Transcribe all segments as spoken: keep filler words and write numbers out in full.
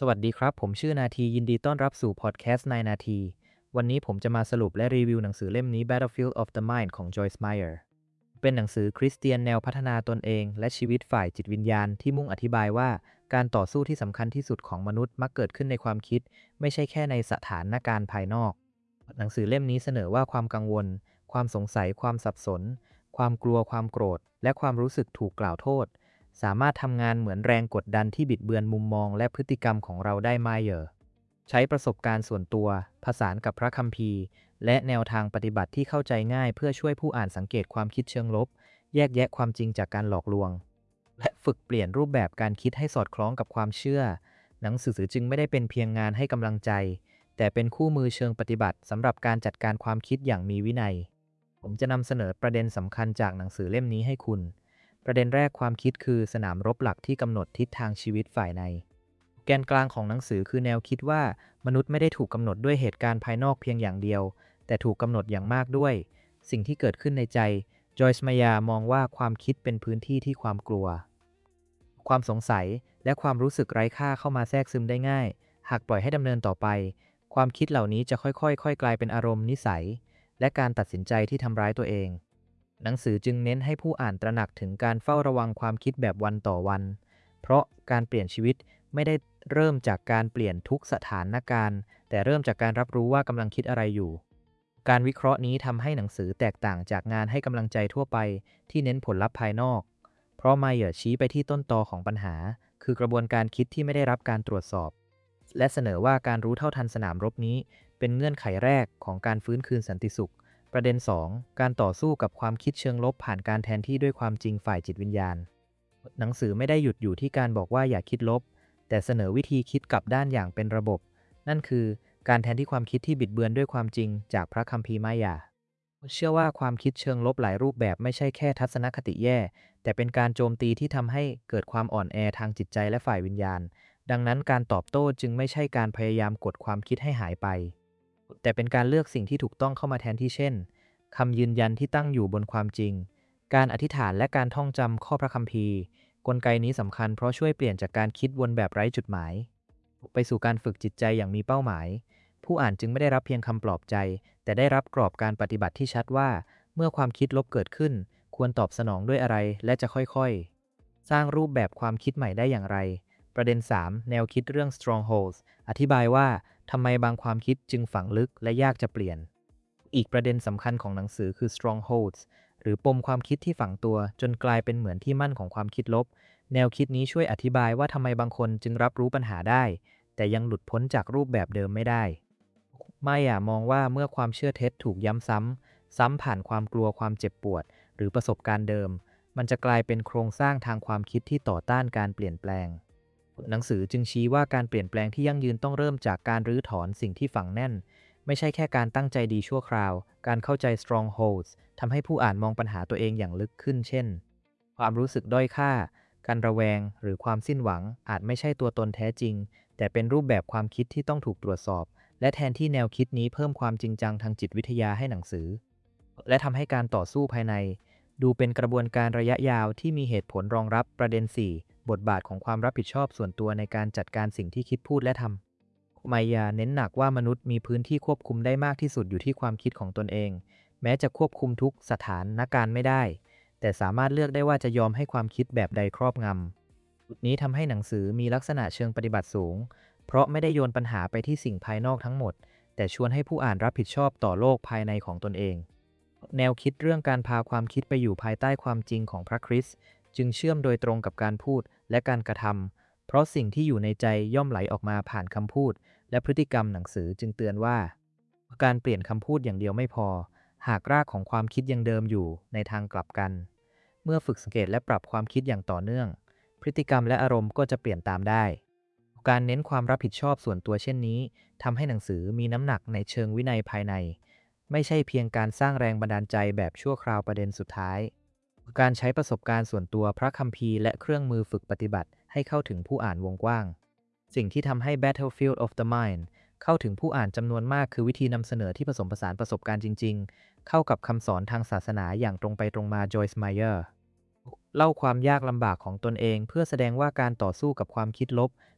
สวัสดีครับผมชื่อนาทียินดีต้อนรับสู่พอดแคสต์นายนาทีวันนี้ผมจะมาสรุปและรีวิวหนังสือเล่มนี้ Battlefield of the Mind ของ Joyce Meyer เป็นหนังสือคริสเตียนแนวพัฒนาตนเองและชีวิตฝ่ายจิตวิญญาณที่มุ่งอธิบายว่าการต่อสู้ที่สำคัญที่สุดของมนุษย์มักเกิดขึ้นในความคิดไม่ใช่แค่ในสถานการณ์ภายนอกหนังสือเล่มนี้เสนอว่าความกังวลความสงสัยความสับสนความกลัวความโกรธและความรู้สึกถูกกล่าวโทษสามารถทำงานเหมือนแรงกดดันที่บิดเบือนมุมมองและพฤติกรรมของเราได้ไม่เยอะใช้ประสบการณ์ส่วนตัวผสานกับพระคัมภีร์และแนวทางปฏิบัติที่เข้าใจง่ายเพื่อช่วยผู้อ่านสังเกตความคิดเชิงลบแยกแยะความจริงจากการหลอกลวงและฝึกเปลี่ยนรูปแบบการคิดให้สอดคล้องกับความเชื่อหนังสือจึงไม่ได้เป็นเพียงงานให้กำลังใจแต่เป็นคู่มือเชิงปฏิบัติสำหรับการจัดการความคิดอย่างมีวินัยผมจะนำเสนอประเด็นสำคัญจากหนังสือเล่มนี้ให้คุณประเด็นแรกความคิดคือสนามรบหลักที่กำหนดทิศทางชีวิตฝ่ายในแกนกลางของหนังสือคือแนวคิดว่ามนุษย์ไม่ได้ถูกกำหนดด้วยเหตุการณ์ภายนอกเพียงอย่างเดียวแต่ถูกกำหนดอย่างมากด้วยสิ่งที่เกิดขึ้นในใจจอยส์มายามองว่าความคิดเป็นพื้นที่ที่ความกลัวความสงสัยและความรู้สึกไร้ค่าเข้ามาแทรกซึมได้ง่ายหากปล่อยให้ดำเนินต่อไปความคิดเหล่านี้จะค่อยๆค่อยกลายเป็นอารมณ์นิสัยและการตัดสินใจที่ทำร้ายตัวเองหนังสือจึงเน้นให้ผู้อ่านตระหนักถึงการเฝ้าระวังความคิดแบบวันต่อวันเพราะการเปลี่ยนชีวิตไม่ได้เริ่มจากการเปลี่ยนทุกสถานการณ์แต่เริ่มจากการรับรู้ว่ากำลังคิดอะไรอยู่การวิเคราะห์นี้ทำให้หนังสือแตกต่างจากงานให้กำลังใจทั่วไปที่เน้นผลลัพธ์ภายนอกเพราะไมเยอร์ชี้ไปที่ต้นตอของปัญหาคือกระบวนการคิดที่ไม่ได้รับการตรวจสอบและเสนอว่าการรู้เท่าทันสนามรบนี้เป็นเงื่อนไขแรกของการฟื้นคืนสันติสุขประเด็น สอง การต่อสู้กับความคิดเชิงลบผ่านการแทนที่ด้วยความจริงฝ่ายจิตวิญญาณหนังสือไม่ได้หยุดอยู่ที่การบอกว่าอย่าคิดลบแต่เสนอวิธีคิดกลับด้านอย่างเป็นระบบนั่นคือการแทนที่ความคิดที่บิดเบือนด้วยความจริงจากพระคัมภีร์มายาเชื่อว่าความคิดเชิงลบหลายรูปแบบไม่ใช่แค่ทัศนคติแย่แต่เป็นการโจมตีที่ทำให้เกิดความอ่อนแอทางจิตใจและฝ่ายวิญญาณดังนั้นการตอบโต้จึงไม่ใช่การพยายามกดความคิดให้หายไปแต่เป็นการเลือกสิ่งที่ถูกต้องเข้ามาแทนที่เช่นคำยืนยันที่ตั้งอยู่บนความจริงการอธิษฐานและการท่องจำข้อพระคัมภีร์กลไกนี้สำคัญเพราะช่วยเปลี่ยนจากการคิดวนแบบไร้จุดหมายไปสู่การฝึกจิตใจอย่างมีเป้าหมายผู้อ่านจึงไม่ได้รับเพียงคำปลอบใจแต่ได้รับกรอบการปฏิบัติที่ชัดว่าเมื่อความคิดลบเกิดขึ้นควรตอบสนองด้วยอะไรและจะค่อยๆสร้างรูปแบบความคิดใหม่ได้อย่างไรประเด็น สาม แนวคิดเรื่อง strongholds อธิบายว่าทำไมบางความคิดจึงฝังลึกและยากจะเปลี่ยนอีกประเด็นสำคัญของหนังสือคือ strongholds หรือปมความคิดที่ฝังตัวจนกลายเป็นเหมือนที่มั่นของความคิดลบแนวคิดนี้ช่วยอธิบายว่าทำไมบางคนจึงรับรู้ปัญหาได้แต่ยังหลุดพ้นจากรูปแบบเดิมไม่ได้ไม่อยากมองว่าเมื่อความเชื่อเท็จถูกย้ำซ้ำซ้ำผ่านความกลัวความเจ็บปวดหรือประสบการณ์เดิมมันจะกลายเป็นโครงสร้างทางความคิดที่ต่อต้านการเปลี่ยนแปลงหนังสือจึงชี้ว่าการเปลี่ยนแปลงที่ยั่งยืนต้องเริ่มจากการรื้อถอนสิ่งที่ฝังแน่นไม่ใช่แค่การตั้งใจดีชั่วคราวการเข้าใจ strongholds ทำให้ผู้อ่านมองปัญหาตัวเองอย่างลึกขึ้นเช่นความรู้สึกด้อยค่าการระแวงหรือความสิ้นหวังอาจไม่ใช่ตัวตนแท้จริงแต่เป็นรูปแบบความคิดที่ต้องถูกตรวจสอบและแทนที่แนวคิดนี้เพิ่มความจริงจังทางจิตวิทยาให้หนังสือและทำให้การต่อสู้ภายในดูเป็นกระบวนการระยะยาวที่มีเหตุผลรองรับประเด็น สี่ บทบาทของความรับผิดชอบส่วนตัวในการจัดการสิ่งที่คิดพูดและทำไมยาเน้นหนักว่ามนุษย์มีพื้นที่ควบคุมได้มากที่สุดอยู่ที่ความคิดของตนเองแม้จะควบคุมทุกสถานการณ์ไม่ได้แต่สามารถเลือกได้ว่าจะยอมให้ความคิดแบบใดครอบงำจุดนี้ทำให้หนังสือมีลักษณะเชิงปฏิบัติสูงเพราะไม่ได้โยนปัญหาไปที่สิ่งภายนอกทั้งหมดแต่ชวนให้ผู้อ่านรับผิดชอบต่อโลกภายในของตนเองแนวคิดเรื่องการพาความคิดไปอยู่ภายใต้ความจริงของพระคริสต์จึงเชื่อมโดยตรงกับการพูดและการกระทำเพราะสิ่งที่อยู่ในใจย่อมไหลออกมาผ่านคำพูดและพฤติกรรมหนังสือจึงเตือนว่าการเปลี่ยนคำพูดอย่างเดียวไม่พอหากรากของความคิดยังเดิมอยู่ในทางกลับกันเมื่อฝึกสังเกตและปรับความคิดอย่างต่อเนื่องพฤติกรรมและอารมณ์ก็จะเปลี่ยนตามได้การเน้นความรับผิดชอบส่วนตัวเช่นนี้ทำให้หนังสือมีน้ำหนักในเชิงวินัยภายในไม่ใช่เพียงการสร้างแรงบันดาลใจแบบชั่วคราวประเด็นสุดท้ายการใช้ประสบการณ์ส่วนตัวพระคัมภีร์และเครื่องมือฝึกปฏิบัติให้เข้าถึงผู้อ่านวงกว้างสิ่งที่ทำให้ Battlefield of the Mind เข้าถึงผู้อ่านจำนวนมากคือวิธีนำเสนอที่ผสมผสานประสบการณ์จริงๆเข้ากับคำสอนทางศาสนาอย่างตรงไปตรงมา Joyce Meyer เล่าความยากลำบากของตนเองเพื่อแสดงว่าการต่อสู้กับความคิดลบ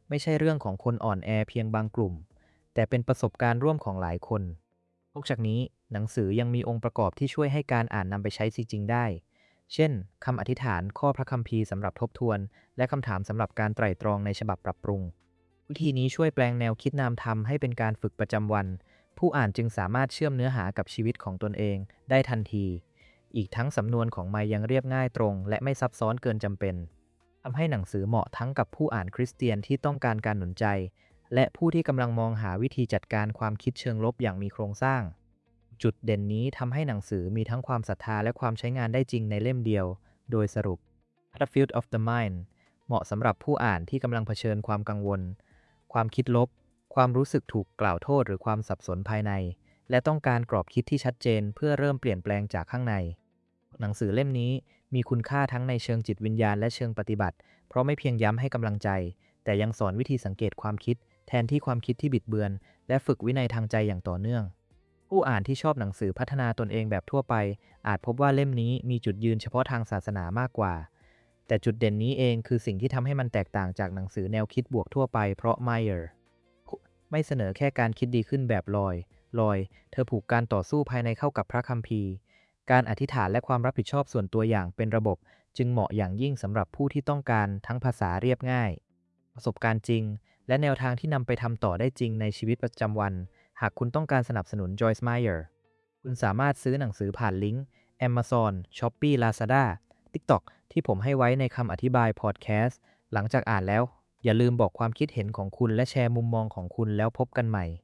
ไม่ใช่เรื่องของคนอ่อนแอเพียงบางกลุ่มแต่เป็นประสบการณ์ร่วมของหลายคนนอกจากนี้หนังสือยังมีองค์ประกอบที่ช่วยให้การอ่านนำไปใช้จริงๆได้เช่นคำอธิษฐานข้อพระคัมภีร์สำหรับทบทวนและคำถามสำหรับการไตร่ตรองในฉบับปรับปรุงวิธีนี้ช่วยแปลงแนวคิดนามธรรมให้เป็นการฝึกประจำวันผู้อ่านจึงสามารถเชื่อมเนื้อหากับชีวิตของตนเองได้ทันทีอีกทั้งสำนวนของไมค์ยังเรียบง่ายตรงและไม่ซับซ้อนเกินจำเป็นทำให้หนังสือเหมาะทั้งกับผู้อ่านคริสเตียนที่ต้องการการหนุนใจและผู้ที่กำลังมองหาวิธีจัดการความคิดเชิงลบอย่างมีโครงสร้างจุดเด่นนี้ทำให้หนังสือมีทั้งความศรัทธาและความใช้งานได้จริงในเล่มเดียวโดยสรุป Battlefield of the Mind เหมาะสำหรับผู้อ่านที่กำลังเผชิญความกังวลความคิดลบความรู้สึกถูกกล่าวโทษหรือความสับสนภายในและต้องการกรอบคิดที่ชัดเจนเพื่อเริ่มเปลี่ยนแปลงจากข้างในหนังสือเล่มนี้มีคุณค่าทั้งในเชิงจิตวิญญาณและเชิงปฏิบัติเพราะไม่เพียงย้ำให้กำลังใจแต่ยังสอนวิธีสังเกตความคิดแทนที่ความคิดที่บิดเบือนและฝึกวินัยทางใจอย่างต่อเนื่องผู้อ่านที่ชอบหนังสือพัฒนาตนเองแบบทั่วไปอาจพบว่าเล่มนี้มีจุดยืนเฉพาะทางศาสนามากกว่าแต่จุดเด่นนี้เองคือสิ่งที่ทำให้มันแตกต่างจากหนังสือแนวคิดบวกทั่วไปเพราะไมเออร์ไม่เสนอแค่การคิดดีขึ้นแบบลอยลอยเธอผูกการต่อสู้ภายในเข้ากับพระคัมภีร์การอธิษฐานและความรับผิดชอบส่วนตัวอย่างเป็นระบบจึงเหมาะอย่างยิ่งสำหรับผู้ที่ต้องการทั้งภาษาเรียบง่ายประสบการณ์จริงและแนวทางที่นำไปทำต่อได้จริงในชีวิตประจำวันหากคุณต้องการสนับสนุน Joyce Meyer คุณสามารถซื้อหนังสือผ่านลิงก์ Amazon, Shopee, Lazada, TikTok ที่ผมให้ไว้ในคำอธิบายพอดแคสต์หลังจากอ่านแล้วอย่าลืมบอกความคิดเห็นของคุณและแชร์มุมมองของคุณแล้วพบกันใหม่